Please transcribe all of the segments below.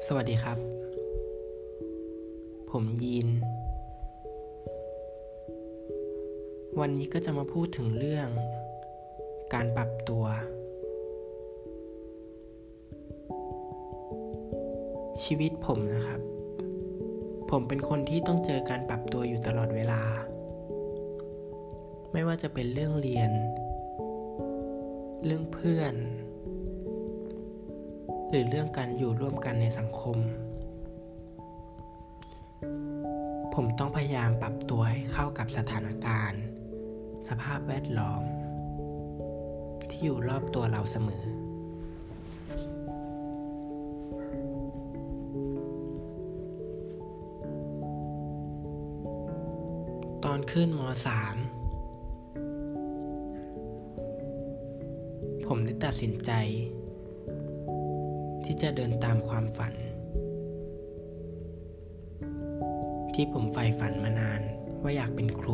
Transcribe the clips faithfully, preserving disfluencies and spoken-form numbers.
สวัสดีครับ ผมยีน วันนี้ก็จะมาพูดถึงเรื่องการปรับตัว ชีวิตผมนะครับ ผมเป็นคนที่ต้องเจอการปรับตัวอยู่ตลอดเวลา ไม่ว่าจะเป็นเรื่องเรียน เรื่องเพื่อน หรือเรื่องการอยู่ร่วมกันในสังคม ผมต้องพยายามปรับตัวให้เข้ากับสถานการณ์ สภาพแวดล้อม ที่อยู่รอบตัวเราเสมอ ตอนขึ้นม.สาม ผมได้ตัดสินใจที่จะเดินตามความฝันที่ผมใฝ่ฝันมานานว่าอยากเป็นครู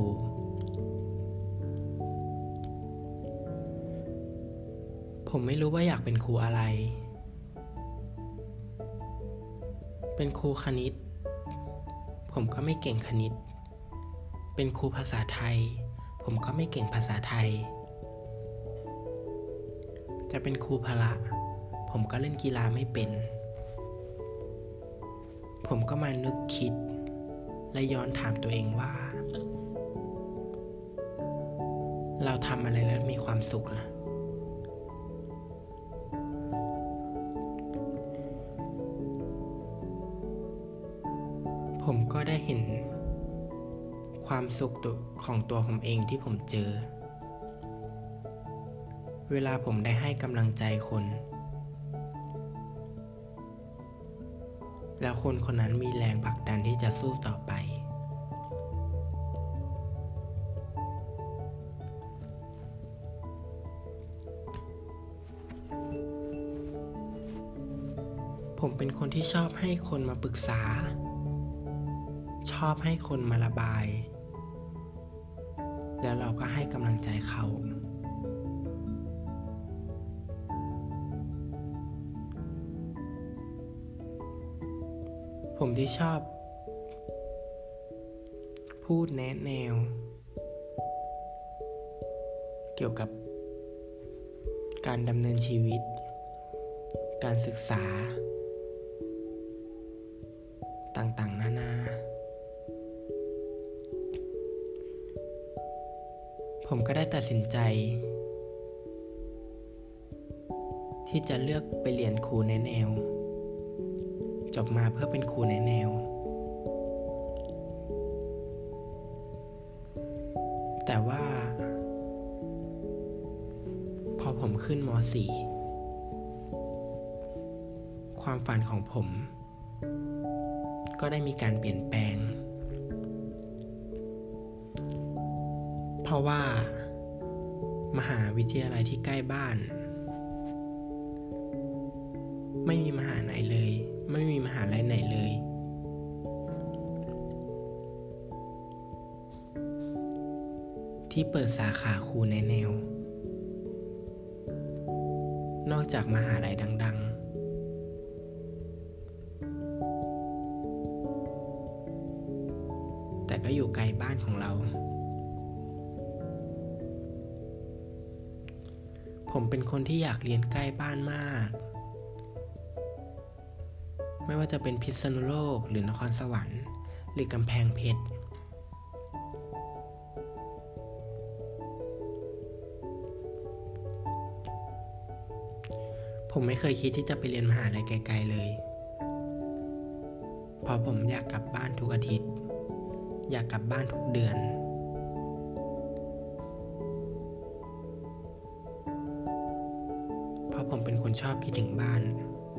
ผมไม่รู้ว่าอยากเป็นครูอะไร เป็นครูคณิตผมก็ไม่เก่งคณิต เป็นครูภาษาไทยผมก็ไม่เก่งภาษาไทย จะเป็นครูพละผมก็เล่นกีฬาไม่เป็น ผมก็มานึกคิดและย้อนถามตัวเองว่า เราทำอะไรแล้วมีความสุขล่ะ ผมก็ได้เห็นความสุขของตัวผมเองที่ผมเจอ เวลาผมได้ให้กำลังใจคนแล้วคนคนนั้นมีแรงผลักดันที่จะสู้ต่อไป ผมเป็นคนที่ชอบให้คนมาปรึกษา ชอบให้คนมาระบาย แล้วเราก็ให้กำลังใจเขาผมที่ชอบพูดแนะแนวเกี่ยวกับการดำเนินชีวิตการศึกษาต่างๆนานาผมก็ได้ตัดสินใจที่จะเลือกไปเรียนครูแนะแนวจบมาเพื่อเป็นครูแนะแนวแต่ว่าพอผมขึ้นม.สี่ ความฝันของผมก็ได้มีการเปลี่ยนแปลงเพราะว่ามหาวิทยาลัยที่ใกล้บ้านไม่มีมหาไหนเลยไม่มีมหาลัยไหนเลยที่เปิดสาขาครูแนะแนวนอกจากมหาลัยดังๆแต่ก็อยู่ไกลบ้านของเราผมเป็นคนที่อยากเรียนใกล้บ้านมากไม่ว่าจะเป็นพิษณุโลกหรือนครสวรรค์หรือกำแพงเพชรผมไม่เคยคิดที่จะไปเรียนมหาลัยไกลๆเลยเพราะผมอยากกลับบ้านทุกอาทิตย์อยากกลับบ้านทุกเดือนเพราะผมเป็นคนชอบคิดถึงบ้าน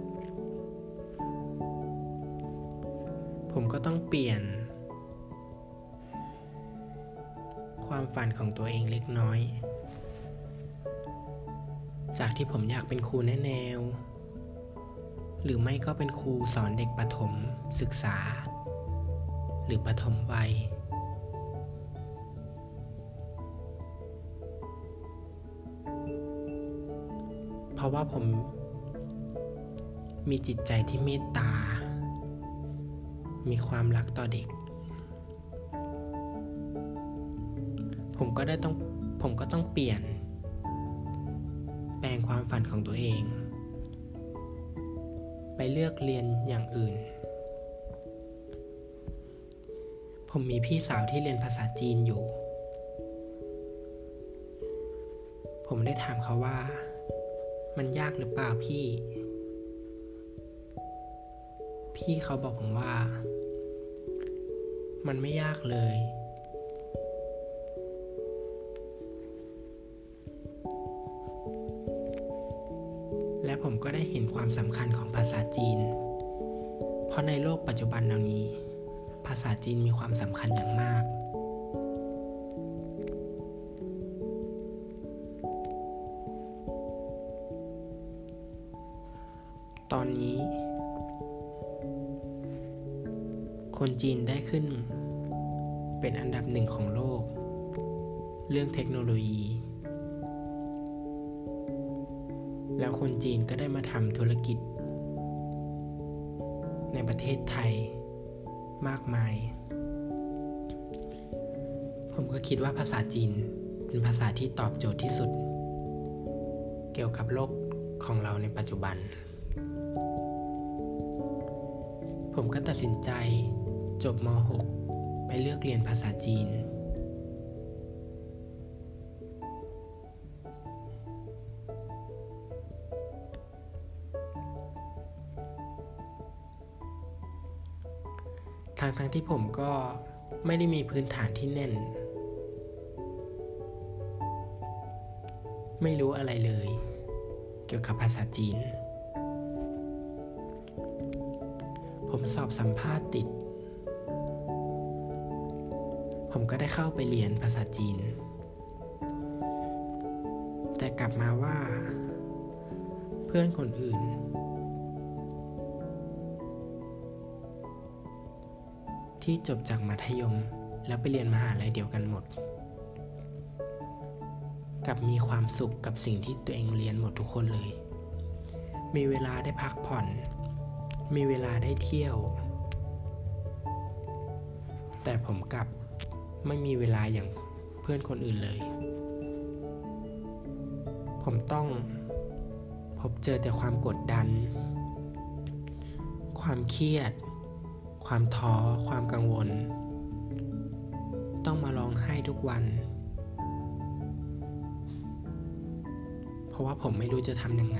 ผมก็ต้องเปลี่ยนความฝันของตัวเองเล็กน้อยจากที่ผมอยากเป็นครูแนะแนวหรือไม่ก็เป็นครูสอนเด็กประถมศึกษาหรือประถมวัยเพราะว่าผมมีจิตใจที่เมตตามีความรักต่อเด็กผมก็ได้ต้องผมก็ต้องเปลี่ยนแปลงความฝันของตัวเองไปเลือกเรียนอย่างอื่นผมมีพี่สาวที่เรียนภาษาจีนอยู่ผมได้ถามเขาว่ามันยากหรือเปล่าพี่พี่เขาบอกผมว่ามันไม่ยากเลยและผมก็ได้เห็นความสำคัญของภาษาจีนเพราะในโลกปัจจุบันนี้ภาษาจีนมีความสำคัญอย่างมากตอนนี้คนจีนได้ขึ้นเป็นอันดับหนึ่งของโลกเรื่องเทคโนโลยีแล้วคนจีนก็ได้มาทำธุรกิจในประเทศไทยมากมายผมก็คิดว่าภาษาจีนเป็นภาษาที่ตอบโจทย์ที่สุดเกี่ยวกับโลกของเราในปัจจุบันผมก็ตัดสินใจจบม หก ไปเลือกเรียนภาษาจีนทั้งๆที่ผมก็ไม่ได้มีพื้นฐานที่แน่นไม่รู้อะไรเลยเกี่ยวกับภาษาจีนผมสอบสัมภาษณ์ติดผมก็ได้เข้าไปเรียนภาษาจีนแต่กลับมาว่าเพื่อนคนอื่นที่จบจากมัธยมแล้วไปเรียนมหาลัยเดียวกันหมดกลับมีความสุขกับสิ่งที่ตัวเองเรียนหมดทุกคนเลยมีเวลาได้พักผ่อนมีเวลาได้เที่ยวแต่ผมกลับไม่มีเวลาอย่างเพื่อนคนอื่นเลยผมต้องพบเจอแต่ความกดดันความเครียดความท้อความกังวลต้องมาร้องไห้ทุกวันเพราะว่าผมไม่รู้จะทำยังไง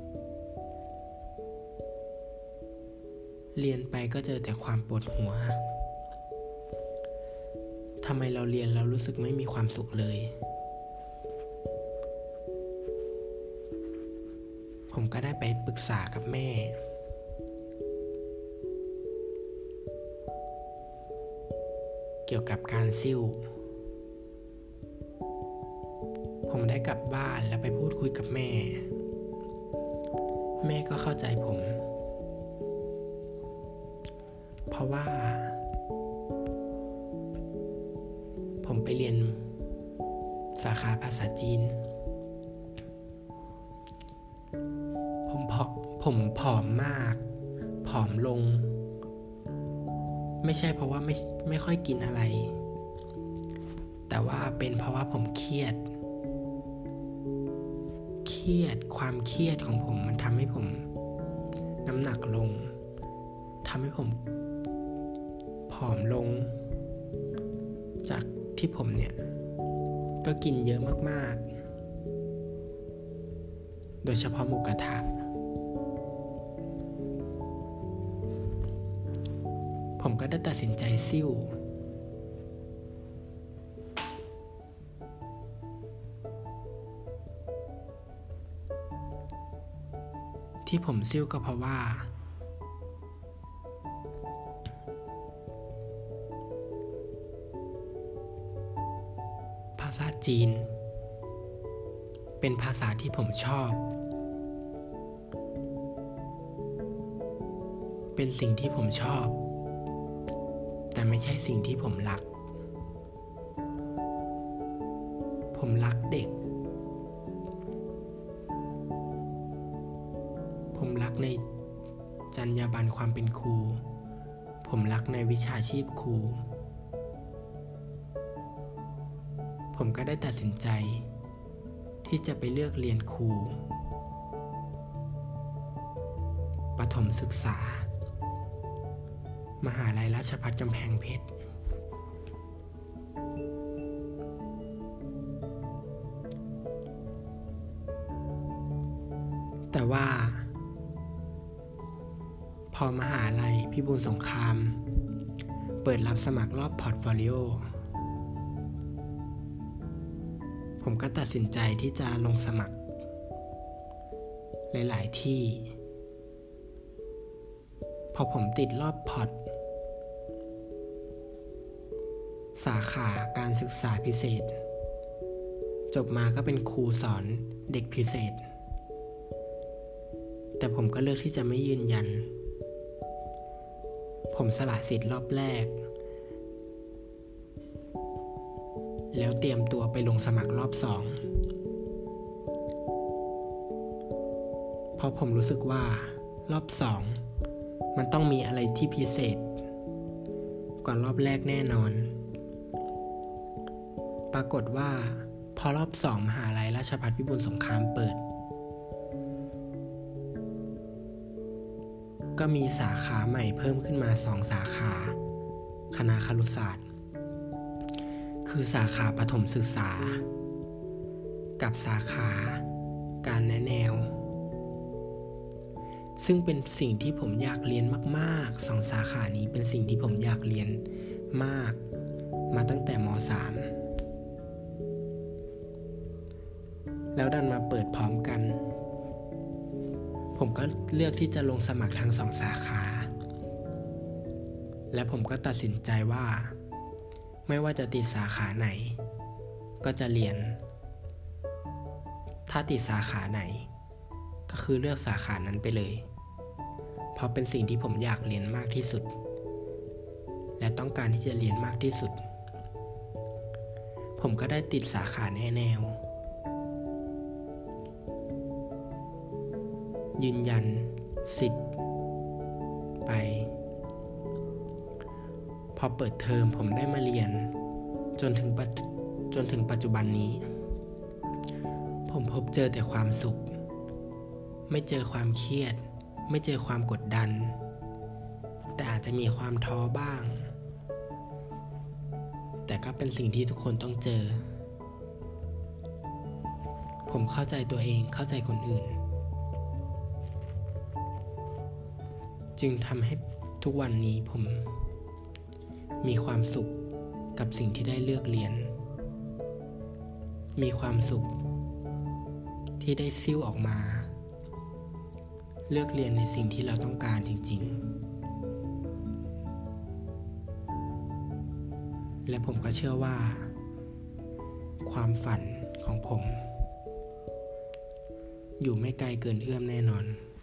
เรียนไปก็เจอแต่ความปวดหัวทำไมเราเรียนแล้วรู้สึกไม่มีความสุขเลยผมก็ได้ไปปรึกษากับแม่เกี่ยวกับการซิ่วผมได้กลับบ้านแล้วไปพูดคุยกับแม่แม่ก็เข้าใจผมเพราะว่าผมไปเรียนสาขาภาษาจีนผมผอมผมผอมมากผอมลงไม่ใช่เพราะว่าไม่ไม่ค่อยกินอะไรแต่ว่าเป็นเพราะว่าผมเครียดเครียดความเครียดของผมมันทำให้ผมน้ำหนักลงทำให้ผมผอมลงจากที่ผมเนี่ยก็กินเยอะมากๆโดยเฉพาะหมูกระทะผมก็ได้ตัดสินใจซิ่วที่ผมซิ่วก็เพราะว่าภาษาจีนเป็นภาษาที่ผมชอบเป็นสิ่งที่ผมชอบแต่ไม่ใช่สิ่งที่ผมรักผมรักเด็กผมรักในจรรยาบรรณความเป็นครูผมรักในวิชาชีพครูผมก็ได้ตัดสินใจที่จะไปเลือกเรียนครูประถมศึกษามหาลัยราชภัฏกำแพงเพชรแต่ว่าพอมหาลัยพิบูลสงครามเปิดรับสมัครรอบพอร์ตโฟลิโอผมก็ตัดสินใจที่จะลงสมัครหลายๆที่พอผมติดรอบพอร์ตสาขาการศึกษาพิเศษจบมาก็เป็นครูสอนเด็กพิเศษแต่ผมก็เลือกที่จะไม่ยืนยันผมสละสิทธิ์รอบแรกแล้วเตรียมตัวไปลงสมัครรอบสองเพราะผมรู้สึกว่ารอบสองมันต้องมีอะไรที่พิเศษกว่ารอบแรกแน่นอนปรากฏว่าพอรอบสองมหาลัยราชภัฏพิบูลสงครามเปิดก็มีสาขาใหม่เพิ่มขึ้นมาสองสาขาคณะครุศาสตร์คือสาขาประถมศึกษากับสาขาการแนะแนวซึ่งเป็นสิ่งที่ผมอยากเรียนมากๆสองสาขานี้เป็นสิ่งที่ผมอยากเรียนมากมาตั้งแต่ม.สาม แล้วดันมาเปิดพร้อมกันผมก็เลือกที่จะลงสมัครทั้งสองสาขาและผมก็ตัดสินใจว่าไม่ว่าจะติดสาขาไหนก็จะเรียนถ้าติดสาขาไหนก็คือเลือกสาขานั้นไปเลยเพราะเป็นสิ่งที่ผมอยากเรียนมากที่สุดและต้องการที่จะเรียนมากที่สุดผมก็ได้ติดสาขาแนะแนวยืนยันสิทธิ์ไปพอเปิดเทอมผมได้มาเรียนจนถึงจนถึงปัจจุบันนี้ผมพบเจอแต่ความสุขไม่เจอความเครียดไม่เจอความกดดันแต่อาจจะมีความท้อบ้างแต่ก็เป็นสิ่งที่ทุกคนต้องเจอผมเข้าใจตัวเองเข้าใจคนอื่นจึงทำให้ทุกวันนี้ผมมีความสุขกับสิ่งที่ได้เลือกเรียนมีความสุขที่ได้ซิ่วออกมาเลือกเรียนในสิ่งที่เราต้องการจริงๆและผมก็เชื่อว่าความฝันของผมอยู่ไม่ไกลเกินเอื้อมแน่นอน